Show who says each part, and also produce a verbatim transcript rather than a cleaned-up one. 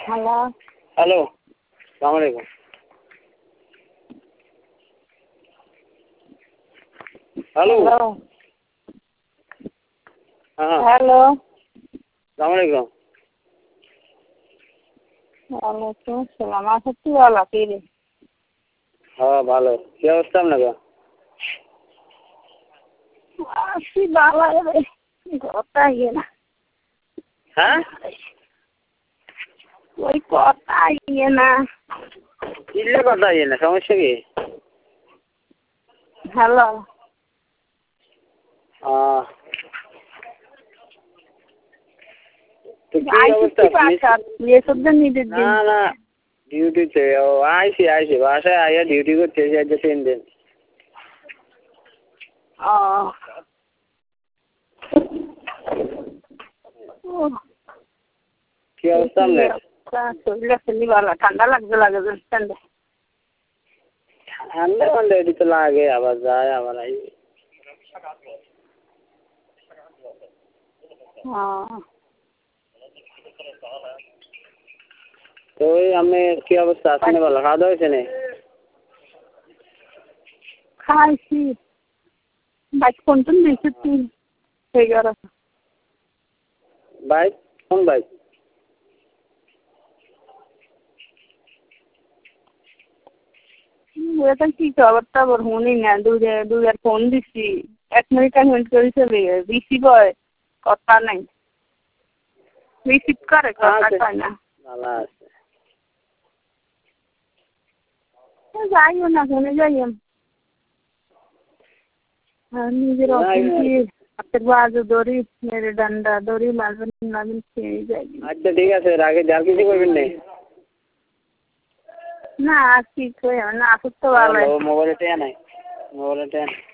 Speaker 1: hello
Speaker 2: hello সালাম আলাইকুম hello হ্যাঁ
Speaker 1: হ্যালো
Speaker 2: সালাম আলাইকুম
Speaker 1: ওয়ালাইকুম আসসালাম আচ্ছা কি বলো কি রে
Speaker 2: হ্যাঁ ভালো কি অবস্থা আপনাকে
Speaker 1: আছি বাবা রে কথা ইয়ে না
Speaker 2: হ্যাঁ
Speaker 1: ওই কথা ইয়ে না
Speaker 2: কিনলে কথা ইয়ে না সমস্যা কি
Speaker 1: হ্যালো
Speaker 2: আহ তো কি
Speaker 1: আইসি
Speaker 2: অবস্থা
Speaker 1: বাসার এসব দিন নিজের দিন
Speaker 2: না না ডিউটিতে ও আইসি আইসি বাসায় আইয়া ডিউটি করতে যাইতে তিন দিন
Speaker 1: ও
Speaker 2: কি অবস্থা আপনার
Speaker 1: শরীরে ফেলি ভালো ঠান্ডা লাগতে লাগে ঠান্ডা
Speaker 2: ঠান্ডা ঠান্ডা এটি তো লাগে আবার যায় আবার আই তো ওই আমি কি অবস্থা আসেনি ভালো খাওয়া দাওয়া হয়েছে না
Speaker 1: খাইছি বাইক কোনটুন দিয়েছি তুই এগারো
Speaker 2: বাইক কোন বাইক
Speaker 1: এটা কি খবরটা আবার শুনি না দুধে দুধের ফোন দিচ্ছি এক মিনিট এক মিনিট করে চলে রিসিভ হয় কথা নাই রিসিভ করে কথা কয় না
Speaker 2: ভালো আছে
Speaker 1: যাইও না শুনে যাইও নিজের অফিস হাতের বাজু দড়ি মেরে ডান্ডা দড়ি মারবেন মারবেন খেয়ে যাই
Speaker 2: আচ্ছা ঠিক আছে আগে যার কিছু করবেন না
Speaker 1: না আর কি কই না আসুক তো ভালো
Speaker 2: মোবাইলে টেয়া নাই মোবাইলে টেয়া নাই